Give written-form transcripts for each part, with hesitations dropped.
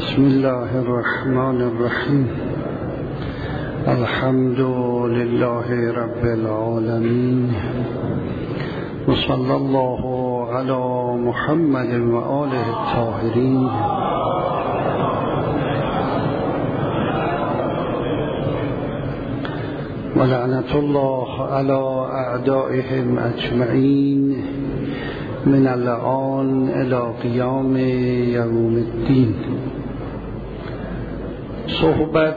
بسم الله الرحمن الرحیم. الحمد لله رب العالمین و صلی الله علی محمد و آله الطاهرین. و لعنت الله علی اعدائهم اجمعین من الآن الی قیام یوم الدین. صحبت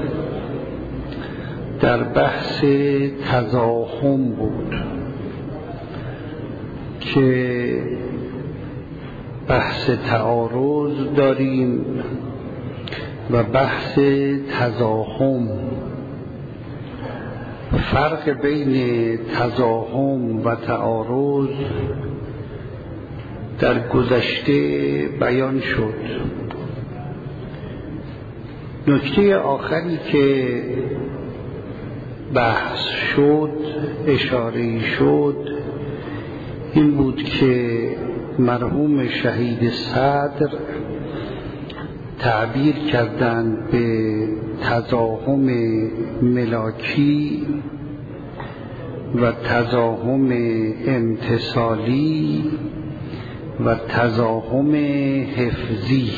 در بحث تزاحم بود که بحث تعارض داریم و بحث تزاحم. فرق بین تزاحم و تعارض در گذشته بیان شد. نکته آخری که بحث شد، اشاره شد، این بود که مرحوم شهید صدر تعبیر کردند به تزاحم ملاکی و تزاحم امتصالی و تزاحم حفظی.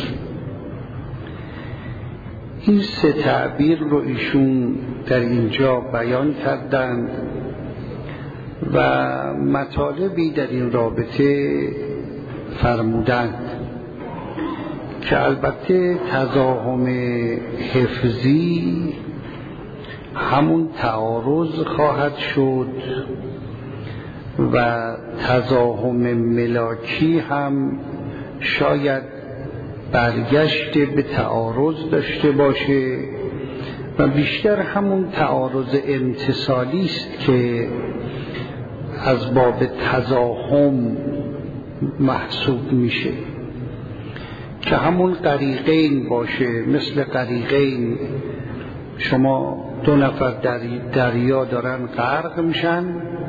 این سه تعبیر رو ایشون در اینجا بیان کردند و مطالبی در این رابطه فرمودند که البته تزاحم حفظی همون تعارض خواهد شد و تزاحم ملاکی هم شاید برگشت به تعارض داشته باشه و بیشتر همون تعارض امتصالی است که از باب تزاحم محسوب میشه، که همون غریقین باشه. مثل غریقین، شما دو نفر دریا دارن غرق میشن،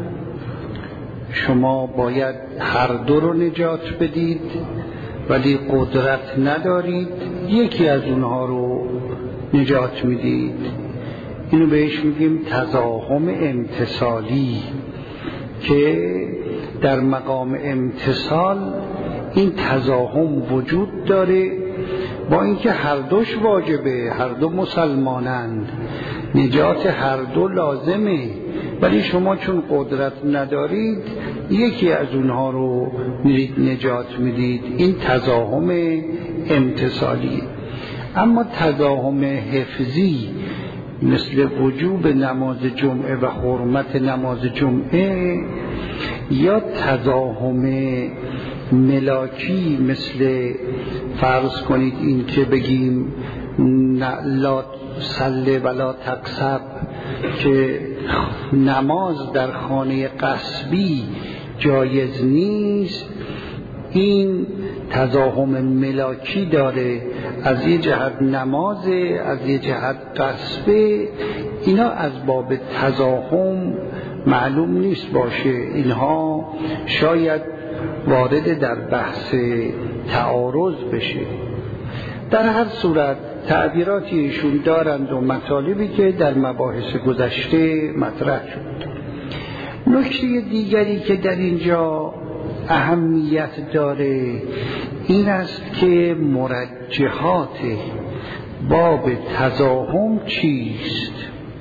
شما باید هر دو رو نجات بدید ولی قدرت ندارید، یکی از اونها رو نجات میدید. اینو بهش میگیم تزاحم امتصالی، که در مقام امتصال این تزاحم وجود داره، با اینکه هر دوش واجبه، هر دو مسلمانند، نجات هر دو لازمه، ولی شما چون قدرت ندارید یکی از اونها رو میرید نجات میدید. این تزاحم امتصالی. اما تزاحم حفظی مثل وجوب نماز جمعه و حرمت نماز جمعه، یا تزاحم ملاکی مثل فرض کنید این که بگیم لا صلی ولا تقصب، که نماز در خانه غصبی جایز نیست. این تزاحم ملاکی داره، از یه جهت نمازه، از یه جهت غصبه. اینا از باب تزاحم معلوم نیست باشه، اینها شاید وارد در بحث تعارض بشه. در هر صورت تعبیراتی ایشون دارند و مطالبی که در مباحث گذشته مطرح شد. نکته دیگری که در اینجا اهمیت داره این است که مرجحات باب تزاحم چیست.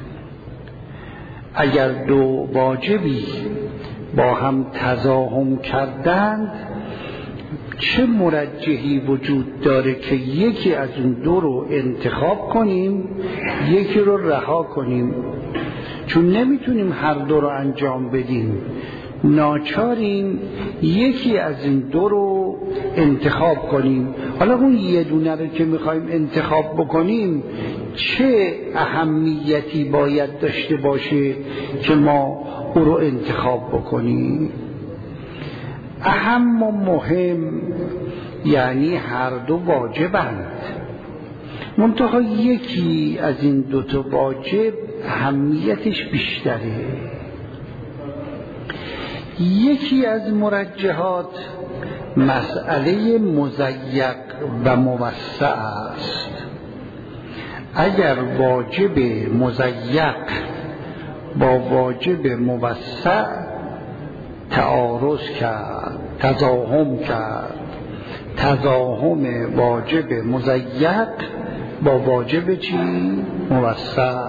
اگر دو واجبی با هم تزاحم کردند، چه مرجحی وجود داره که یکی از اون دو رو انتخاب کنیم، یکی رو رها کنیم؟ چون نمیتونیم هر دو رو انجام بدیم، ناچاریم یکی از این دو رو انتخاب کنیم. حالا اون یه دونه رو که میخوایم انتخاب بکنیم چه اهمیتی باید داشته باشه که ما او رو انتخاب بکنیم؟ اهم و مهم یعنی هر دو واجبند، منتها یکی از این دو تا واجب اهمیتش بیشتره. یکی از مرجحات مسئله مضیق و موسع است. اگر واجب مضیق با واجب موسع تعارض کرد، تزاحم کرد، تزاحم واجب مضیق با واجب چی؟ موسع.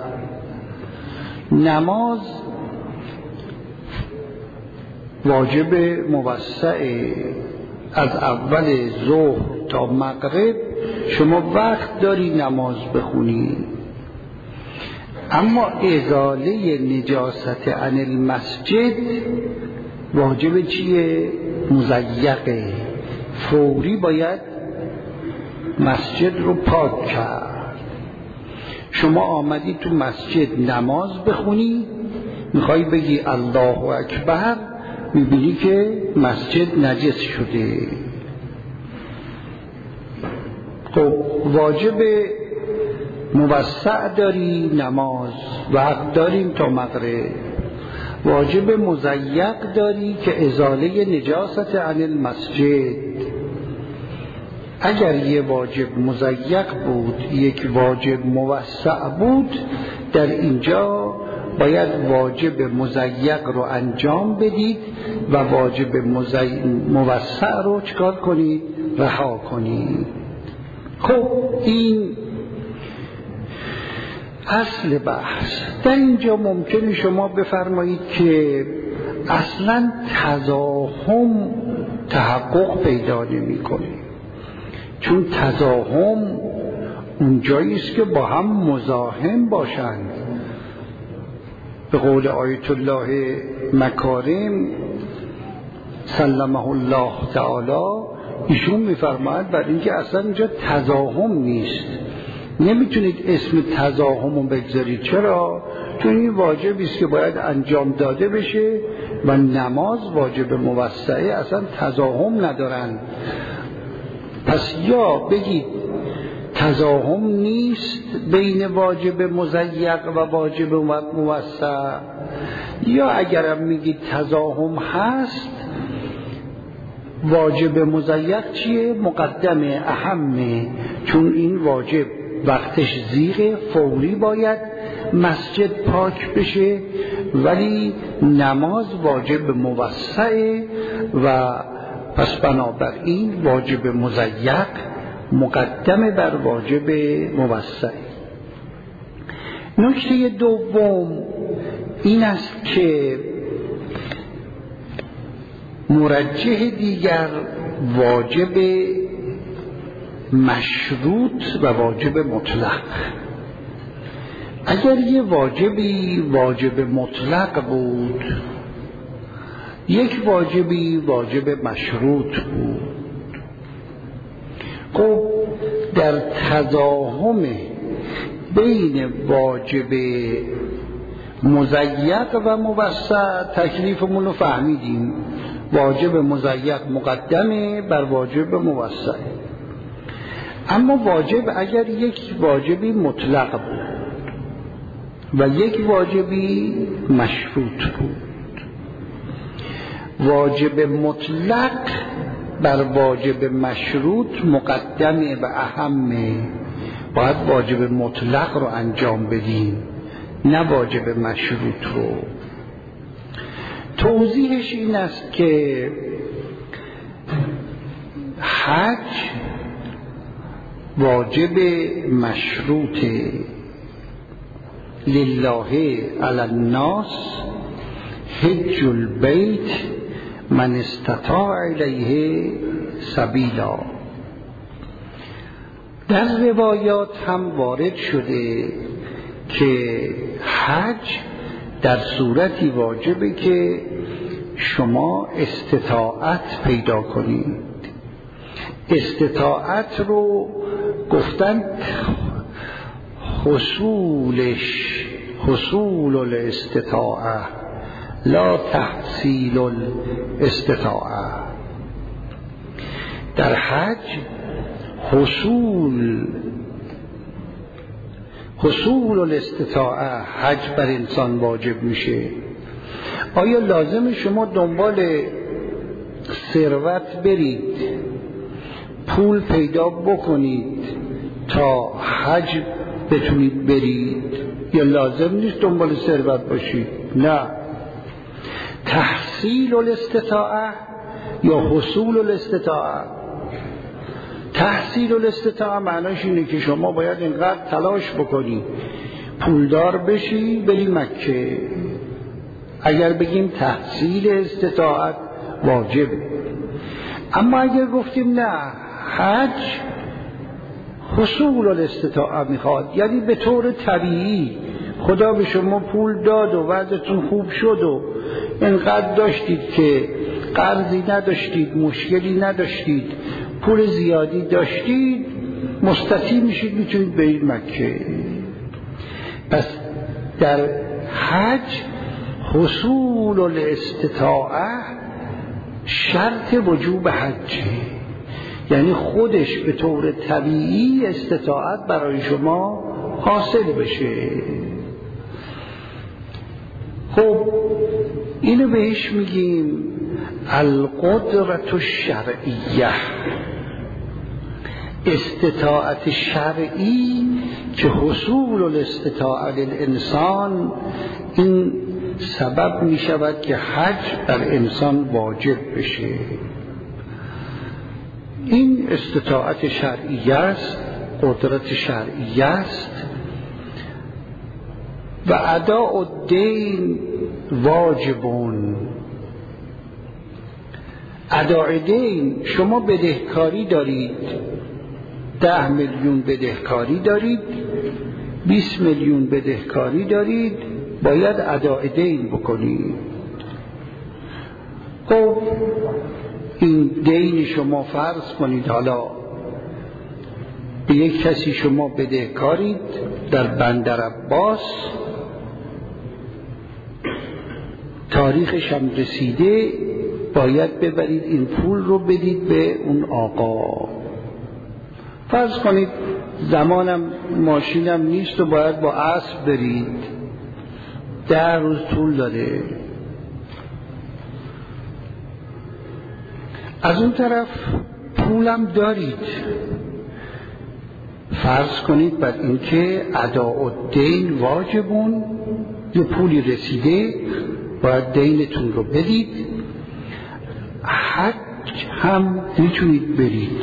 نماز واجب موسع، از اول ظهر تا مغرب شما وقت داری نماز بخونی، اما ازاله نجاست عن المسجد واجب چیه؟ مضیقه، فوری باید مسجد رو پاک کرد. شما آمدی تو مسجد نماز بخونی، میخوای بگی الله اکبر، میبینی که مسجد نجس شده. خب واجب موسع داری نماز، وقت داریم تا مغرب. واجب مضیق داری که ازاله نجاست عن المسجد. اگر یه واجب مضیق بود یک واجب موسع بود، در اینجا باید واجب مضیق رو انجام بدید و واجب موسع رو چکار کنید؟ رها کنید. خب این اصل بحث. در اینجا ممکنه شما بفرمایید که اصلا تزاحم تحقق پیدا نمی‌کنه، چون تزاحم اونجایی است که با هم مزاحم باشند. به قول آیت الله مکارم سلمه الله تعالی، ایشون میفرماید بر اینکه اصلا اینجا تزاحم نیست، نمیتونید اسم تزاحم رو بگذارید. چرا؟ چون این واجبی است که باید انجام داده بشه و نماز واجب موسعه، اصلا تزاحم ندارن. پس یا بگید تزاحم نیست بین واجب مضیق و واجب موسع، یا اگرم میگید تزاحم هست، واجب مضیق چیه؟ مقدمه، اهمه، چون این واجب وقتش زیغه، فوری باید مسجد پاک بشه، ولی نماز واجب موسعه و پس بنابراین واجب مضیق مقدمه بر واجب موسع. نکته دوم این است که مرجح دیگر واجب مشروط و واجب مطلق. اگر یه واجبی واجب مطلق بود، یک واجبی واجب مشروط بود، خب در تزاحم بین واجب مضیق و موسع تکلیفمون رو فهمیدیم. واجب مضیق مقدمه بر واجب موسع. اما واجب اگر یک واجبی مطلق بود و یک واجبی مشروط بود، واجب مطلق بر واجب مشروط مقدمه و اهمه، باید واجب مطلق رو انجام بدیم نه واجب مشروط رو. توضیحش این است که حج واجب مشروط، لله علی الناس حج البیت من استطاع الیه سبیلا. در روایات هم وارد شده که حج در صورتی واجبه که شما استطاعت پیدا کنید. استطاعت رو گفتن حصول الاستطاعه لا تحصیل الاستطاعه. در حج حصول الاستطاعه حج بر انسان واجب میشه. آیا لازم شما دنبال ثروت برید پول پیدا بکنید تا حج بتونید برید، یا لازم نیست دنبال ثروت باشید. نه، تحصیل الاستطاعه یا حصول الاستطاعه. تحصیل الاستطاعه معناش اینه که شما باید اینقدر تلاش بکنی پولدار بشی بری مکه. اگر بگیم تحصیل استطاعت واجبه. اما اگر گفتیم نه، حج حصول الاستطاعه میخواد، یعنی به طور طبیعی خدا به شما پول داد و وضعتون خوب شد و اینقدر داشتید که قرضی نداشتید، مشکلی نداشتید، پول زیادی داشتید، مستطیع میشید میتونید برید مکه. پس در حج حصول الاستطاعه شرط وجوب حجه، یعنی خودش به طور طبیعی استطاعت برای شما حاصل بشه. خب اینو بهش میگیم القدرت الشرعیه، استطاعت شرعی که حصول الاستطاعت الانسان این سبب می شود که حج بر انسان واجب بشه. این استطاعت شرعیه است، قدرت شرعیه است. و اداء الدین واجبون. اداء دین، شما بدهکاری دارید، 10 میلیون بدهکاری دارید، 20 میلیون بدهکاری دارید، باید اداء دین بکنید. خب این دین شما فرض کنید حالا به یک کسی شما بدهکارید در بندر عباس، تاریخش هم رسیده، باید ببرید این پول رو بدید به اون آقا. فرض کنید زمانم ماشینم نیست و باید با اسب برید، 10 روز طول داره. از اون طرف پولم دارید، فرض کنید بر اینکه اداء الدین واجبون، یه پولی رسیده باید دینتون رو بدید، حج هم میتونید برید،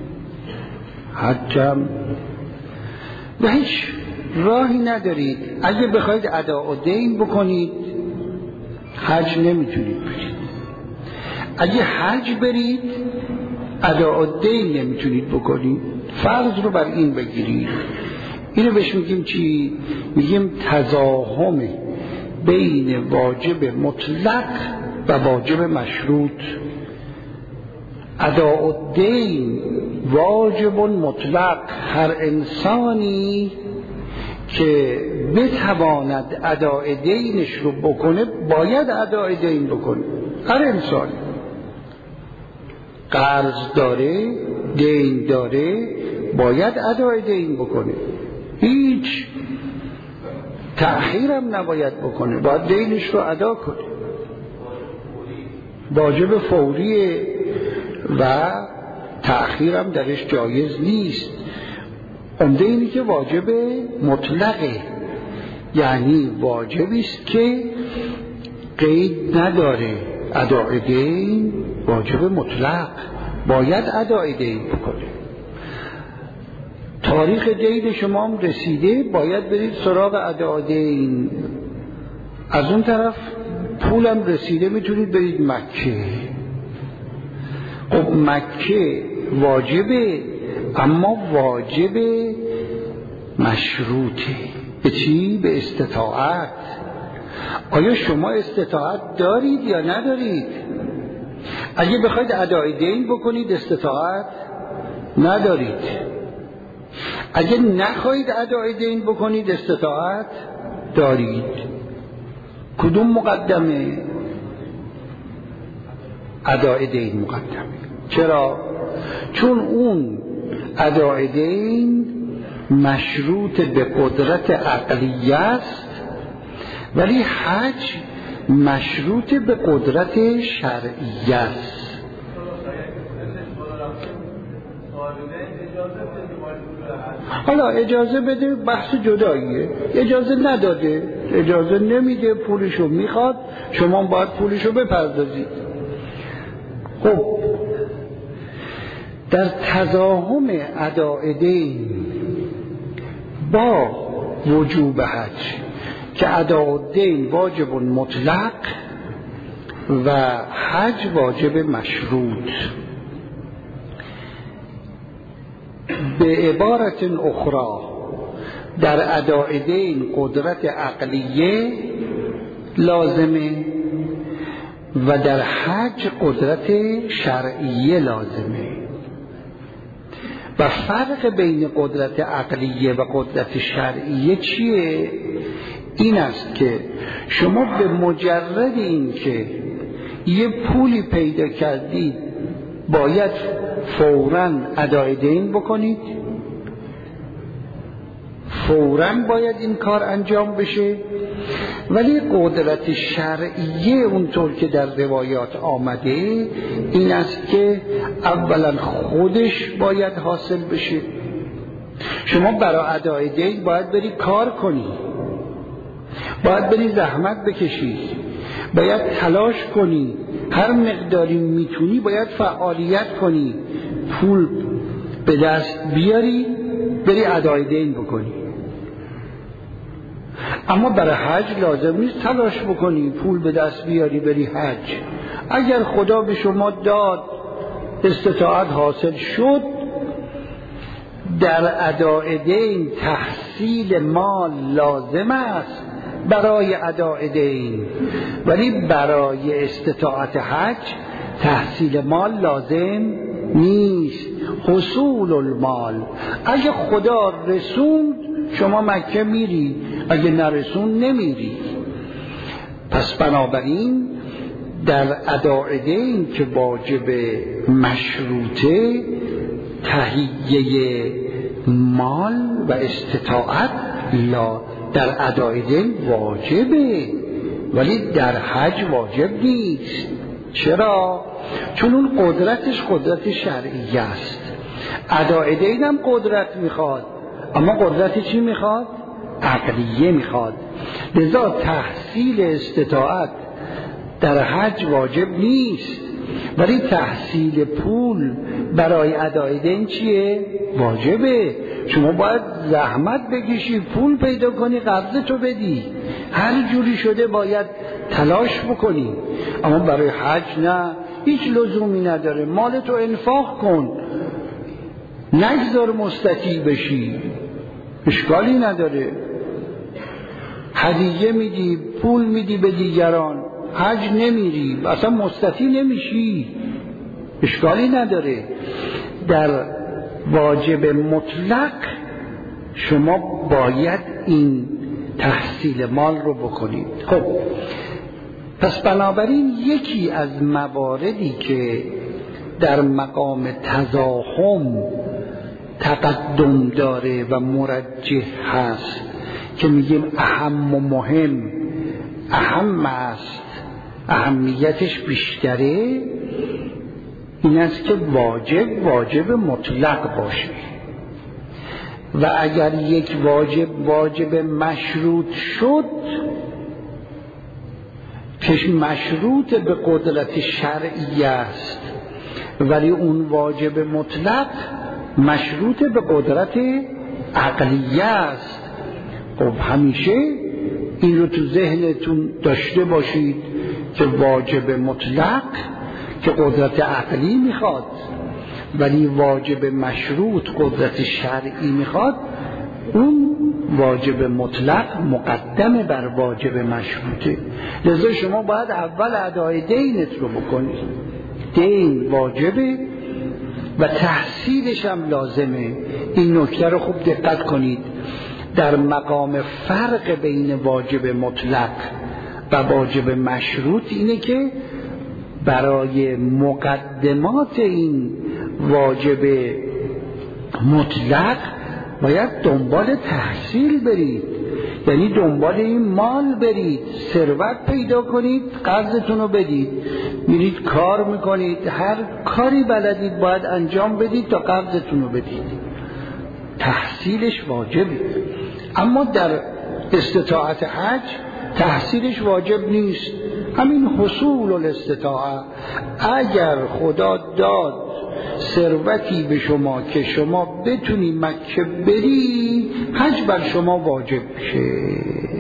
حج هم و هیچ راهی ندارید. اگه بخواید اداء الدین بکنید حج نمیتونید برید، اگه حج برید اداء الدین نمیتونید بکنید. فرض رو بر این بگیرید. اینو بهش میگیم چی؟ میگیم تزاحم بین واجب مطلق و واجب مشروط. اداء الدین واجب مطلق، هر انسانی که بتواند اداء دینش رو بکنه باید اداء دین بکنه. هر انسانی قرض داره، دین داره، باید اداء دین بکنه، هیچ تأخیرم نباید بکنه، باید دینش رو ادا کنه. واجب فوریه و تأخیرم درش جایز نیست. عمده اینی که واجب مطلقه، یعنی واجبی است که قید نداره. اداء دین واجب مطلق، باید اداء دین بکنه. تاریخ دین شما هم رسیده، باید برید سراغ اداء دین. از اون طرف پولم رسیده، میتونید برید مکه. خب مکه واجبه، اما واجب مشروطه. به چی؟ به استطاعت. آیا شما استطاعت دارید یا ندارید؟ اگه بخواید اداء دین بکنید استطاعت ندارید، اگه نخواهید اداء دین بکنید استطاعت دارید. کدوم مقدمه؟ اداء دین مقدمه. چرا؟ چون اون اداء دین مشروط به قدرت عقلیه است، ولی حج مشروط به قدرت شرعیه است. حالا اجازه بده بحث جداییه، اجازه نداده، اجازه نمیده، پولشو میخواد، شما باید پولشو بپردازید. خب در تزاحم اداء دین با وجوب حج که اداء دین واجب مطلق و حج واجب مشروط، به عبارت اخرى در اداء دین قدرت عقلیه لازمه و در حج قدرت شرعیه لازمه. و فرق بین قدرت عقلیه و قدرت شرعیه چیه؟ این است که شما به مجرد این که یه پولی پیدا کردید باید فوراً ادای دین بکنید، فوراً باید این کار انجام بشه. ولی قدرت شرعیه اونطور که در روایات آمده این است که اولا خودش باید حاصل بشه. شما برای ادای دین باید بری کار کنی، باید بری زحمت بکشی، باید تلاش کنی، هر مقداری میتونی باید فعالیت کنی، پول به دست بیاری بری ادای دین بکنی. اما برای حج لازم نیست تلاش بکنی، پول به دست بیاری بری حج. اگر خدا به شما داد، استطاعت حاصل شد، در ادای دین تحصیل مال لازم است برای ادای دین، ولی برای استطاعت حج تحصیل مال لازم نیست. حصول المال، اگه خدا رسوند شما مکه میری، اگه نرسون نمیری. پس بنابراین در ادای دین که واجب مشروطه، تهیه مال و استطاعت در ادای دین واجبه، ولی در حج واجب نیست. چرا؟ چون اون قدرتش قدرت شرعیه است. ادای دین هم قدرت میخواد، اما قدرت چی میخواد؟ عقلیه میخواد. لذا تحصیل استطاعت در حج واجب نیست، ولی تحصیل پول برای ادای دین چیه؟ واجبه. شما باید زحمت بکشی، پول پیدا کنی، قرض تو بدی، هر جوری شده باید تلاش بکنی. اما برای حج نه، هیچ لزومی نداره. مال تو انفاق کن، نگذار مستطیع بشی، اشکالی نداره. هدیه میدی، پول میدی به دیگران، حج نمیری، اصلا مستطیع نمیشی، اشکالی نداره. در واجب مطلق شما باید این تحصیل مال رو بکنید. خب پس بنابراین یکی از مواردی که در مقام تزاحم تقدم داره و مرجح هست که میگیم اهم و مهم، اهم است، اهمیتش بیشتره، این است که واجب مطلق باشه. و اگر یک واجب مشروط شد که مشروط به قدرت شرعی است، ولی اون واجب مطلق مشروط به قدرت عقلیه است. خب همیشه این رو تو ذهنتون داشته باشید که واجب مطلق که قدرت عقلی میخواد، ولی واجب مشروط قدرت شرعی میخواد، اون واجب مطلق مقدمه بر واجب مشروطه. لذا شما باید اول ادای دینت رو بکنید. دین واجبه و تحصیلش هم لازمه. این نکته رو خوب دقت کنید. در مقام فرق بین واجب مطلق و واجب مشروط اینه که برای مقدمات این واجب مطلق باید دنبال تحصیل برید، یعنی دنبال این مال برید، ثروت پیدا کنید، قرضتون رو بدید، میرید کار میکنید، هر کاری بلدید باید انجام بدید تا قرضتون رو بدید. تحصیلش واجبه. اما در استطاعت حج تحصیلش واجب نیست، همین حصول الاستطاعه. اگر خدا داد ثروتی به شما که شما بتونی مکه بری، حج بر شما واجب شه.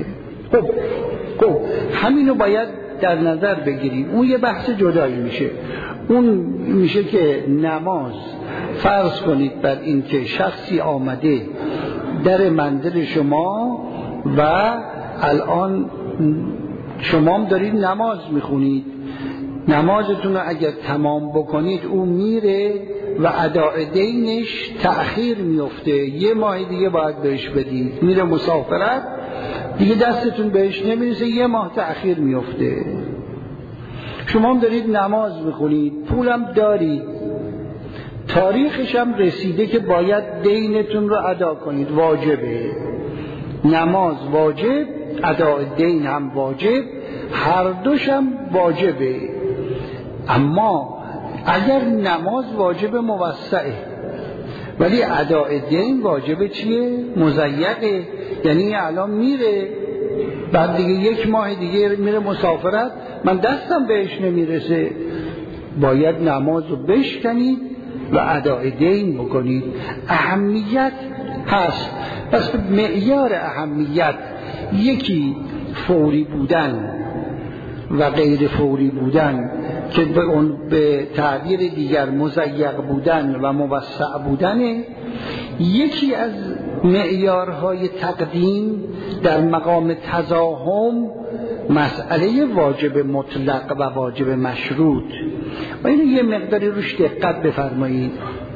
خب همینو باید در نظر بگیریم. اون یه بحث جدایی میشه. اون میشه که نماز، فرض کنید بر این که شخصی آمده در منزل شما و الان شما هم دارید نماز میخونید، نمازتون رو اگر تمام بکنید او میره و اداء دینش تأخیر میفته، یه ماه دیگه باید بهش بدید، میره مسافرت دیگه دستتون بهش نمیرسه، یه ماه تأخیر میفته. شما هم دارید نماز میخونید، پولم دارید، تاریخش هم رسیده که باید دینتون رو ادا کنید، واجبه. نماز واجب، اداء دین هم واجب، هر دوش هم واجبه. اما اگر نماز واجب موسعه ولی اداء دین واجب چیه؟ مضیقه. یعنی الان میره، بعد دیگه یک ماه دیگه میره مسافرت، من دستم بهش نمیرسه، باید نماز رو بشکنید و اداء دین بکنید. اهمیت هست، پس معیار اهمیت یکی فوری بودن و غیر فوری بودن که به تعبیر دیگر مضیق بودن و موسع بودنه. یکی از معیارهای تقدیم در مقام تزاحم مسئله واجب مطلق و واجب مشروط و اینو یه مقداری روش دقت بفرمایید.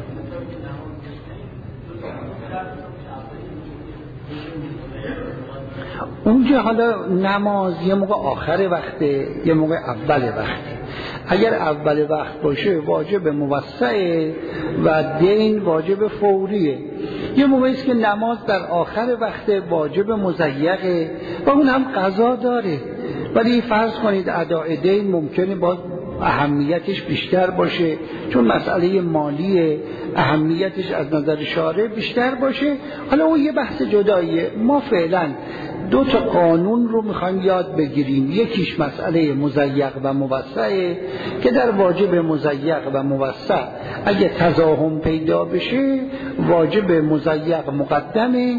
اونجا حالا نماز یه موقع آخر وقته، یه موقع اول وقته. اگر اول وقت باشه واجب موسعه و دین واجب فوریه. یه موقعی است که نماز در آخر وقت واجب مضیقه و اون هم قضا داره، ولی فرض کنید اداء دین ممکنه باز اهمیتش بیشتر باشه، چون مسئله مالیه، اهمیتش از نظر شارع بیشتر باشه. حالا اون یه بحث جداییه. ما فعلا دو تا قانون رو میخوایم یاد بگیریم. یکیش مسئله مضیق و موسعه که در واجب مضیق و موسع اگه تزاحم پیدا بشه واجب مضیق مقدمه.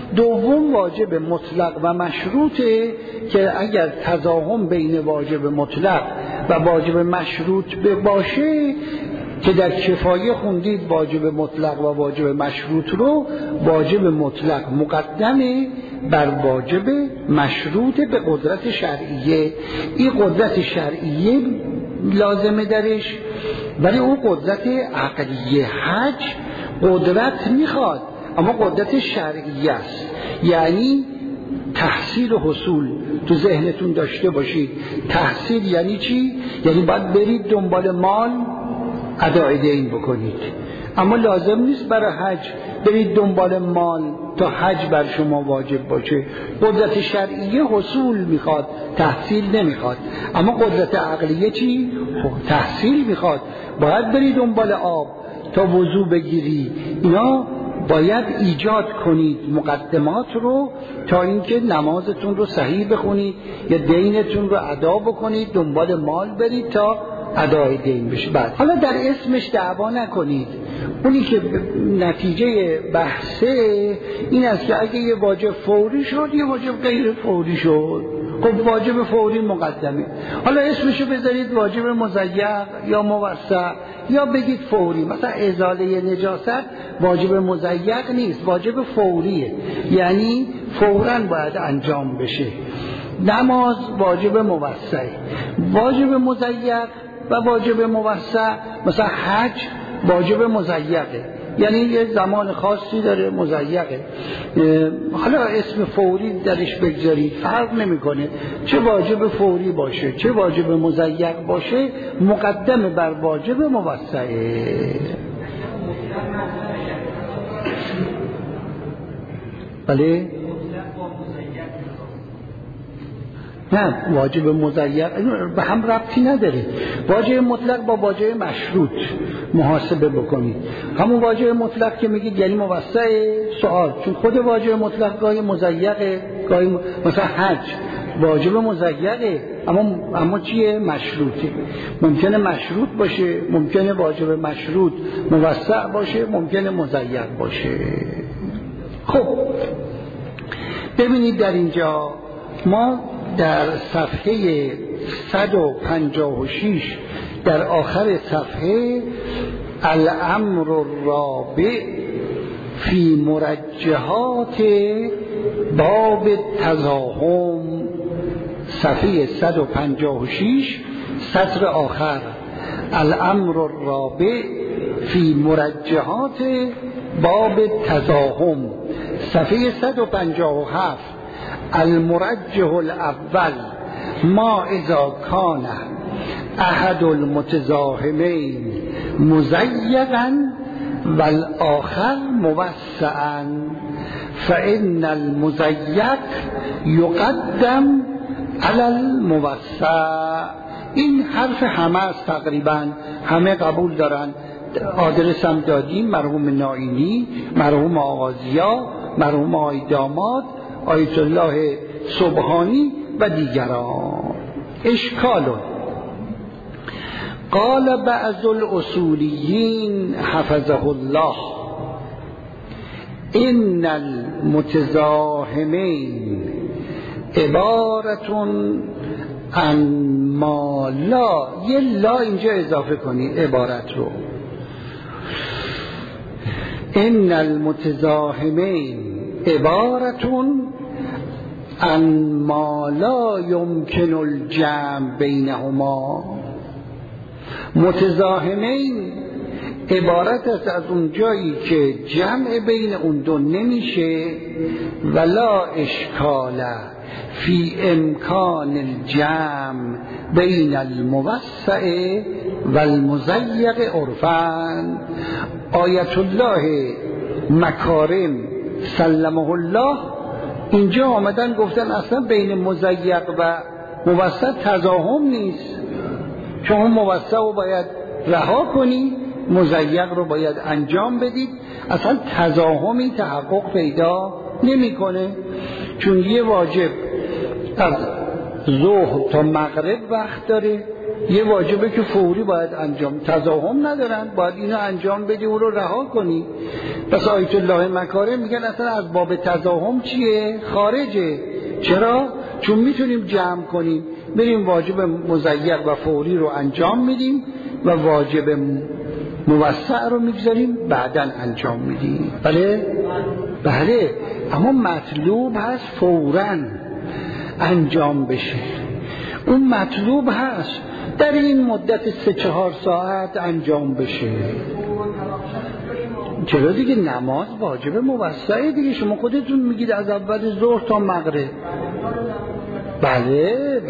دوم واجب مطلق و مشروطه که اگر تزاحم بین واجب مطلق و واجب مشروط باشه، که در کفایه خوندید واجب مطلق و واجب مشروط رو، واجب مطلق مقدمه بر واجب مشروط به قدرت شرعیه. این قدرت شرعیه لازمه درش، ولی اون قدرت عقلیه. حج قدرت میخواد اما قدرت شرعیه است. یعنی تحصیل و حصول تو ذهنتون داشته باشید. تحصیل یعنی چی؟ یعنی باید برید دنبال مال اداء دین بکنید، اما لازم نیست برای حج برید دنبال مال تا حج بر شما واجب باشه. قدرت شرعیه حصول میخواد، تحصیل نمیخواد. اما قدرت عقلیه چی؟ تحصیل میخواد. باید برید دنبال آب تا وضو بگیری. اینا باید ایجاد کنید مقدمات رو تا اینکه نمازتون رو صحیح بخونید یا دینتون رو ادا بکنید، دنبال مال برید تا ادای دین بشه. بعد حالا در اسمش دعوا نکنید. اونی که نتیجه بحثه این است که اگه یه واجب فوری شد یه واجب غیر فوری شد، خب واجب فوری مقدمه. حالا اسمشو بذارید واجب مضیق یا موسع یا بگید فوری. مثلا ازاله نجاست واجب مضیق نیست، واجب فوریه، یعنی فوراً باید انجام بشه. نماز واجب موسعه. واجب مضیق و واجب موسع مثلا حج واجب مضیقه، یعنی یه زمان خاصی داره، مضیقه. حالا اسم فوری درش بگذارید فرق نمیکنه، چه واجب فوری باشه چه واجب مضیق باشه مقدم بر واجب موسعه. بله نه، واجب مضیق به هم ربطی نداره. واجب مطلق با واجب مشروط محاسبه بکنید. همون واجب مطلق که میگید یعنی موسع سؤال، چون خود واجب مطلق گاهی مضیقه، گاهی مثلا حج واجب مضیقه، اما چیه؟ مشروطه. ممکنه مشروط باشه، ممکنه واجب مشروط موسع باشه، ممکنه مضیق باشه. خب ببینید در اینجا ما در صفحه 156 در آخر صفحه الامر الرابع فی مرجحات باب تزاحم، صفحه 156 سطر آخر، الامر الرابع فی مرجحات باب تزاحم، صفحه 157 المرجح الاول ما اذا کان احد المتزاحمین مضیقا والآخر موسعا فإن المضیق یقدم علی الموسع. این حرف همه است، تقریبا همه قبول دارن. آدرس هم دادیم، مرحوم نائینی، مرحوم آغازیا، مرحوم آقای داماد، آیت الله سبحانی و دیگران. اشکال قال بعض الاصولیین حفظه الله ان المتزاحمین عبارت عن ما لا، یه لا اینجا اضافه کنی عبارت رو، ان المتزاحمین عبارت عن ما لا يمكن الجمع بینهما. متزاحمین عبارت است از اون جایی که جمع بین اون دو نمیشه، ولا اشکال فی امکان الجمع بین الموسع و المضیق عرفاً. آیت الله مکارم سلمه الله اینجا آمدن گفتن اصلا بین مضیق و موسع تزاحم نیست، شما موسع رو باید رها کنی، مضیق رو باید انجام بدید، اصلا تزاحمی تحقق پیدا نمیکنه. چون یه واجب از ظهر تا مغرب وقت داره، یه واجبه که فوری باید انجام، تزاحم ندارن، باید اینو انجام بدی و رو رها کنی. پس آیت الله مکارم میگن اصلا از باب تزاحم چیه؟ خارجه. چرا؟ چون میتونیم جمع کنیم، بریم واجب مضیق و فوری رو انجام میدیم و واجب موسع رو میگذاریم بعداً انجام میدیم. بله، اما مطلوب هست فوراً انجام بشه. اون مطلوب هست در این مدت 3-4 ساعت انجام بشه. چرا دیگه؟ نماز واجب موسعه دیگه، شما خودتون میگید از اول ظهر تا مغرب. بله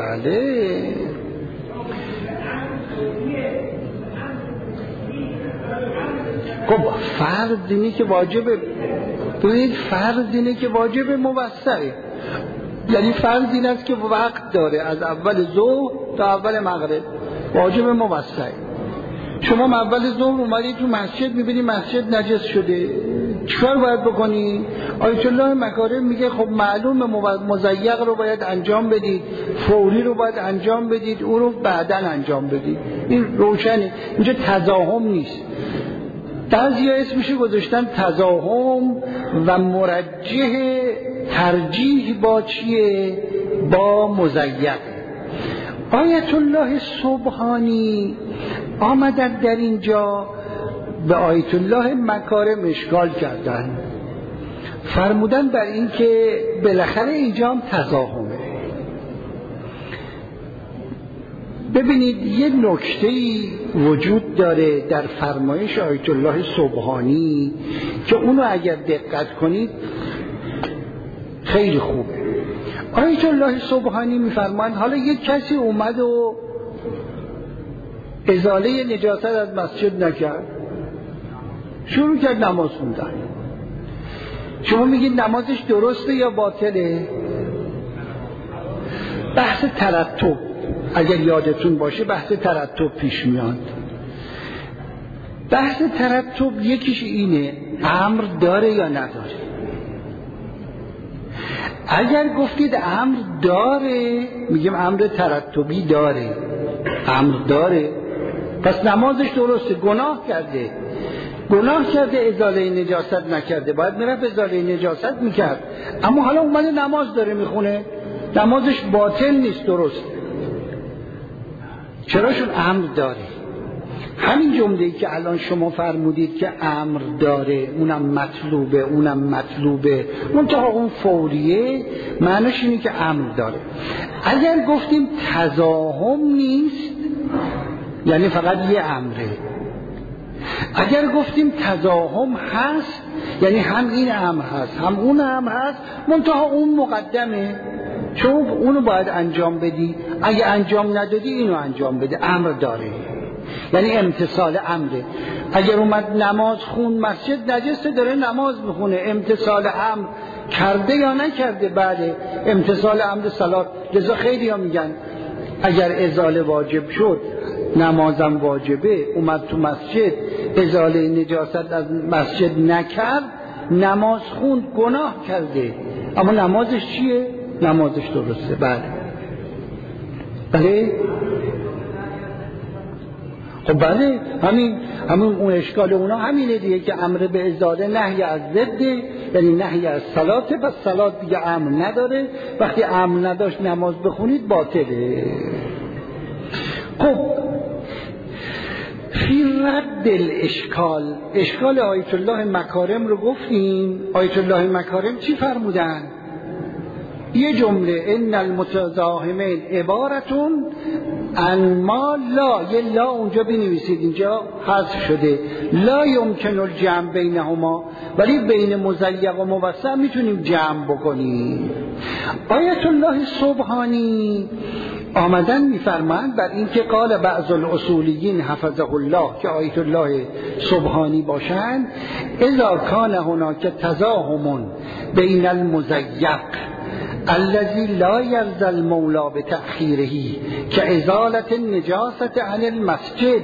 خب فرض اینه که واجبه، ببینید فرض اینه که واجب موسعه، یعنی فرض این است که وقت داره از اول ظهر تا اول مغرب، واجب موسعه. شما اول ظهر اومدید تو مسجد، میبینی مسجد نجس شده، چیکار باید بکنی؟ آیت الله مکارم میگه خب معلومه مضیق رو باید انجام بدید، فوری رو باید انجام بدید، او رو بعداً انجام بدید. این روشنه، اینجا تزاحم نیست. بعضی ها اسمش گذاشتن تزاحم و مرجح ترجیح با چیه؟ با مضیق. آیت الله سبحانی آمدن در اینجا به آیت الله مکارم اشکال کردن، فرمودن بر این که بالاخره اینجا هم تزاحمه. ببینید یه نکته‌ای وجود داره در فرمایش آیت الله سبحانی که اونو اگر دقت کنید خیلی خوبه. آیت الله سبحانی میفرمایند حالا یک کسی اومد و ازاله نجاست از مسجد نکرد، شروع کرد نماز خوندن. شما میگید نمازش درسته یا باطله؟ بحث ترتب، اگر یادتون باشه بحث ترتب پیش میاد. بحث ترتب یکیش اینه امر داره یا نداره. اگر گفتید امر داره، میگیم امر ترتبی داره. امر داره پس نمازش درسته. گناه کرده ازاله نجاست نکرده، باید میرفت ازاله نجاست میکرد، اما حالا اومده نماز داره میخونه، نمازش باطل نیست، درست. چراشون امر داره. همین جمله‌ای که الان شما فرمودید که امر داره، اونم مطلوبه، منتها اون فوریه، معنیش اینه که امر داره. اگر گفتیم تزاحم نیست، یعنی فقط یه امره. اگر گفتیم تزاحم هست، یعنی هم این امر هست هم اون امر هست، منتها اون مقدمه، چون اونو باید انجام بدی، اگه انجام ندادی اینو انجام بده. امر داره یعنی امتصال امره. اگر اومد نماز خون مسجد نجسه، داره نماز میخونه، امتصال امر کرده یا نکرده؟ بله، امتصال امر صلات. لذا خیلی ها میگن اگر ازاله واجب شد نمازم واجبه، اومد تو مسجد ازاله نجاست از مسجد نکرد، نماز خوند، گناه کرده، اما نمازش چیه؟ نمازش درسته. بله خب بله، همین اون اشکال اونا همینه دیگه، که امر به ازاله نهی از ضده، یعنی نهی از صلاته، پس صلات دیگه امر نداره. وقتی امر نداشت نماز بخونید باطله. خب فی رد الاشکال، اشکال آیت الله مکارم رو گفتیم. آیت الله مکارم چی فرمودن؟ یه جمله، ان المتزاحمین عبارتون ان ما لا، یه لا اونجا بنویسید، اینجا حذف شده، لا یمکن الجمع بینهما، ولی بین مضیق و موسع میتونیم جمع بکنیم. آیت الله سبحانی آمدن میفرمایند بر این که قال بعض الاصولیین حفظه الله، که آیت الله سبحانی باشند، اذا کان هناک تزاحم بین المضیق الذي لا يرضى المولى بتأخيره كإزالة النجاسة عن المسجد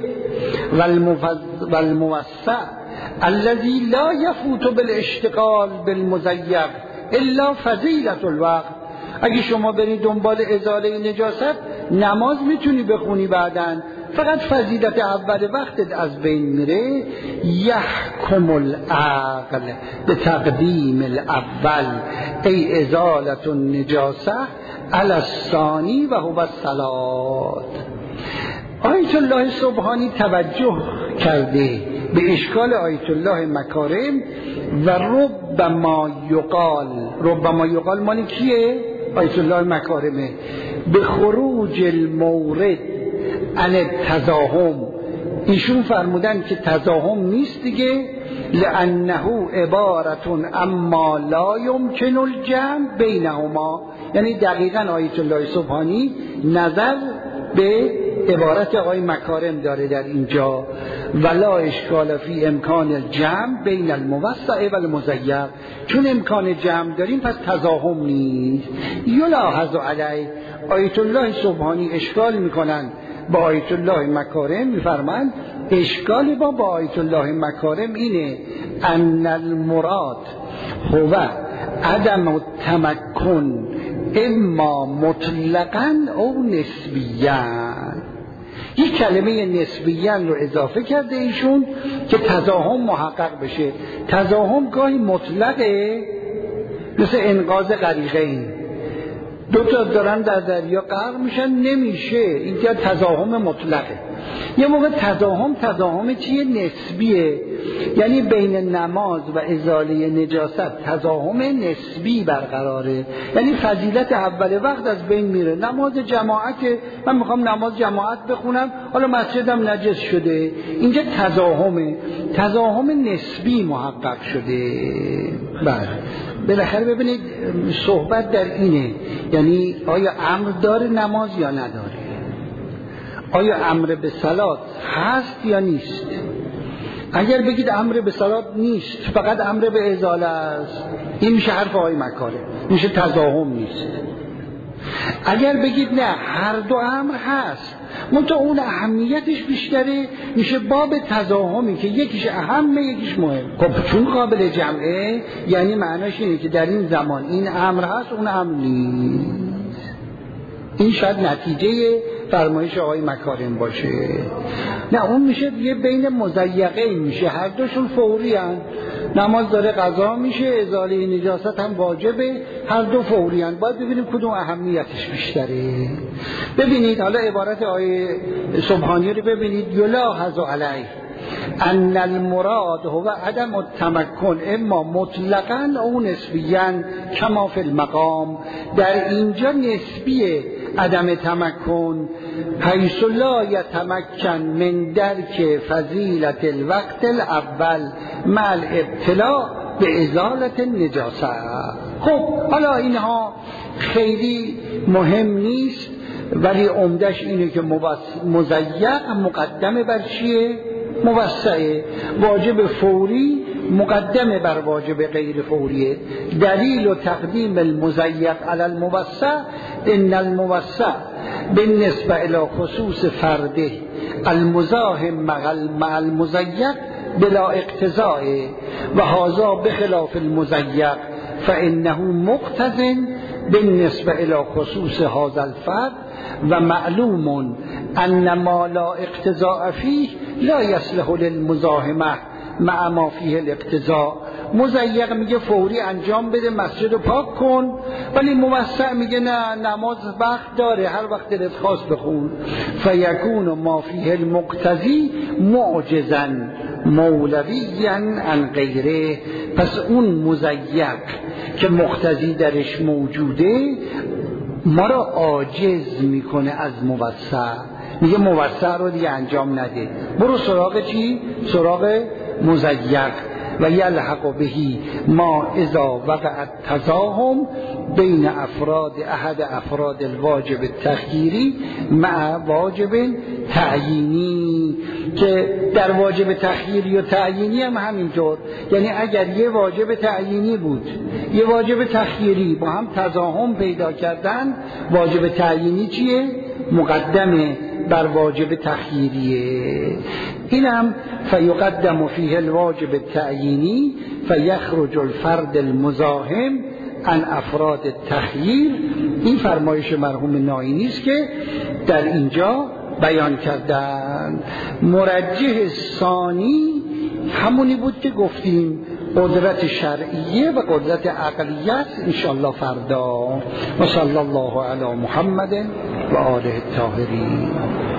والموسع الذي لا يفوت بالاشتغال بالمضيق الا فضيلة الوقت. اگه شما برید دنبال ازاله نجاست، نماز میتونی بخونی بعدن، فقط فضیلت اول وقتت از بین میره. یحکم العقل به تقدیم الاول ای ازالت النجاسه علی الثانی و هو الصلات. آیت الله سبحانی توجه کرده به اشکال آیت الله مکارم و ربما یقال مالی کیه؟ آیت الله مکارمه. به خروج المورد عن التزاحم، ایشون فرمودن که تزاحم نیست دیگه، لانه عبارتون اما لا یمکن الجمع بینهما، یعنی دقیقاً آیت الله سبحانی نظر به عبارت آقای مکارم داره در اینجا. ولا اشکال فی امکان الجمع بین الموسع و المضیق، چون امکان جمع داریم پس تزاحم نیست. یلاحظ علیه، آیت الله سبحانی اشکال میکنن با آیت الله مکارم، میفرمند اشکال با آیت الله مکارم اینه ان المراد هو عدم التمکن اما مطلقاً او نسبیاً. یک کلمه نسبیاً رو اضافه کرده ایشون که تزاحم محقق بشه. تزاحم گاهی مطلقه، مثل انقاذ غریقین، دو تا دارن در دریا غرق میشن، نمیشه، این که تزاحم مطلقه. یه موقع تزاحم چیه؟ نسبیه، یعنی بین نماز و ازاله نجاست تزاحم نسبی برقراره، یعنی فضیلت اول وقت از بین میره. نماز جماعت، من میخوام نماز جماعت بخونم، حالا مسجدم نجس شده، اینجا تزاحم نسبی محقق شده. بله، بالاخره ببینید صحبت در اینه، یعنی آیا امر داره نماز یا نداره؟ آیا امر به صلات هست یا نیست؟ اگر بگید امر به صلات نیست، فقط امر به ازاله است، این میشه حرف آقای مکاره، میشه تزاحم نیست. اگر بگید نه هر دو امر هست منتها اون اهمیتش بیشتره، میشه باب تزاحمی که یکیش اهمه یکیش مهم. خب چون قابل جمعه یعنی معناش اینه که در این زمان این امر هست اون امر نیست. این شاید نتیجه فرمایش آقای مکارم باشه. نه اون میشه یه بین مضیقه میشه، هر دوشون فوری هن. نماز داره قضا میشه، ازاله نجاست هم واجبه، هر دو فوری هن. باید ببینیم کدوم اهمیتش بیشتره. ببینید حالا عبارت آقای سبحانی رو ببینید، یلاحظ علیه ان المراد هو عدم التمکن اما مطلقاً او نسبیاً کما فی المقام. در اینجا نسبیه عدم تمکن، حیث لا یتمکن من درک فضیلت الوقت الاول مع الابتلاء به ازالت النجاسه. خب حالا اینها خیلی مهم نیست، ولی عمدش اینه که مضیق مقدمه بر چیه؟ موسعه. واجب فوری مقدمه بر واجب غیر فوریه. دلیل و تقدیم المضیق علی الموسع ان الموسع بالنسبه الى خصوص فرده المزاحم مع المضیق بلا اقتضاء و هذا بخلاف المضیق فانه مقتضن بالنسبه الى خصوص هذا الفرد و معلوم ان ما لا اقتضاء فيه لا يصلح للمزاحمه مع ما فيه الاقتضاء. مضیق میگه فوری انجام بده، مسجد رو پاک کن، ولی موسع میگه نه نماز وقت داره، هر وقت دلت خواست بخون. فیکون ما فیه المقتضی معجزا مولویا عن غیره. پس اون مضیق که مقتضی درش موجوده ما را عاجز میکنه از موسع. میگه موسع رو دیگه انجام نده، برو سراغ چی؟ سراغ مضیق. و یلحق بهی ما اذا وقع تزاحم بین افراد احد افراد الواجب التخییری مع واجب تعیینی، که در واجب تخییری و تعیینی هم همینطور. یعنی اگر یه واجب تعیینی بود یه واجب تخییری با هم تزاحم پیدا کردن، واجب تعیینی چیه؟ مقدمه بر واجب تخییریه. اینم فیقدم فیه الواجب التعیینی فیخرج الفرد المزاحم عن افراد التخییر. این فرمایش مرحوم ناینی است که در اینجا بیان کردن. مرجح ثانی همونی بود که گفتیم، قدرت شرعیه و قدرت عقلیت. انشاءالله فردا. و صلی الله علی محمد و آله الطاهرین.